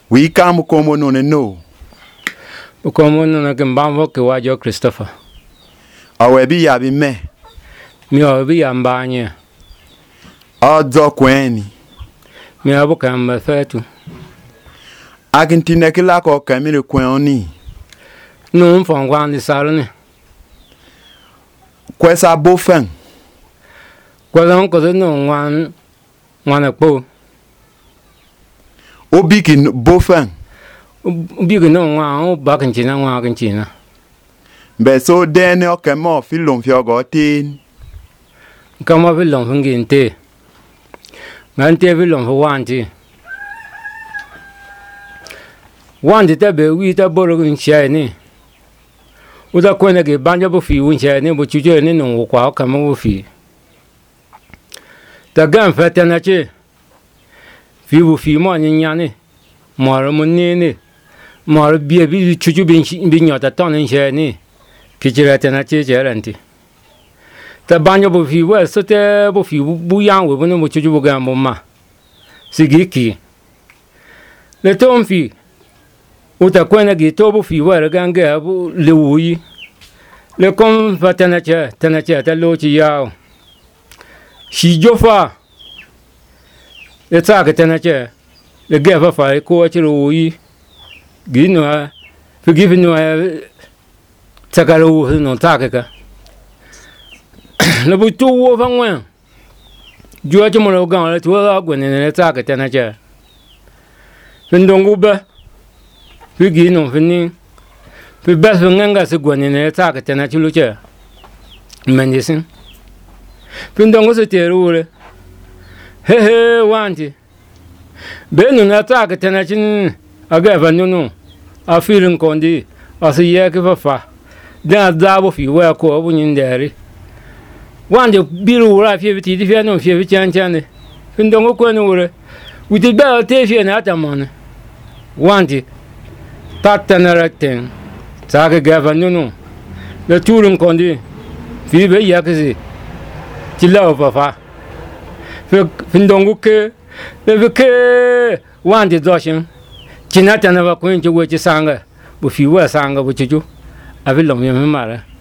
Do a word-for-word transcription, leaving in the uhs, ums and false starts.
We come como no no. Como no ke mbamvo ke wajo Christopher. Awe bi ya bi me. Mi o bi ya mbanye. Odzo kweni. Mi abu ka mba fetu. Argentina kila ko kamire kweni. No mfongwa ndi salone. Kwesa bofen. Kwesa ko no ngwan ngwana po. Obiki bofen. Obiki no ngwa o bakinchina ngwa kinchina. Be so dene o kemo filon fiogo tin. Kama filon finginte. Ngante filon fo wanti. Wanti ta be wi ta boro kinchai ni. Uda kwene ke banja bo fi winchai ni bo chujo ni no kwa kama bo fi. Ta gan fete na che. Fi bo fi mo ni nyane. Mo mo ni ni. Mo bi bi chuju bin bin nyota ton ni che ni. Kichirate na che cheranti. Ta banyo bo fi wa so te bo fi bu yang we bo no chuju bo gan bo ma. Sigiki. Le ton fi. Uta kwena gi to bo fi wa gan ga bo le wuyi. Le kon fa tana che tana che ta lo chi yao. Shi jofa. Le ta ka tana che. Le ga fa fa ko chi ro wuyi. Gi no forgive no Takaro no takaka. Le bu tu wo fan wen. Jua mo lo gan le tu ga gwen ne takata na cha. Findongu ba. Figi no fini. Fi ba so nganga se gwen ne takata na chulu cha. Mendisin. Findongu se teru le. He he wanti. Be no na takata na chin aga va no no. A feeling kondi. Asi ye ke fa fa. Dan dabo fi wa ko bu nyin dere wande biru ra fi ti di fi no fi chan chan ndongo ko no re wuti ba te fi na tamane wande tatana ten ta ga ga no no le turun kondi fi be ya ke si ti la fa fa fi ndongo ke le ke wande do shin tinata na ba ko nje wo ti sanga bu fi wa sanga bu chuju Avi lom yam mara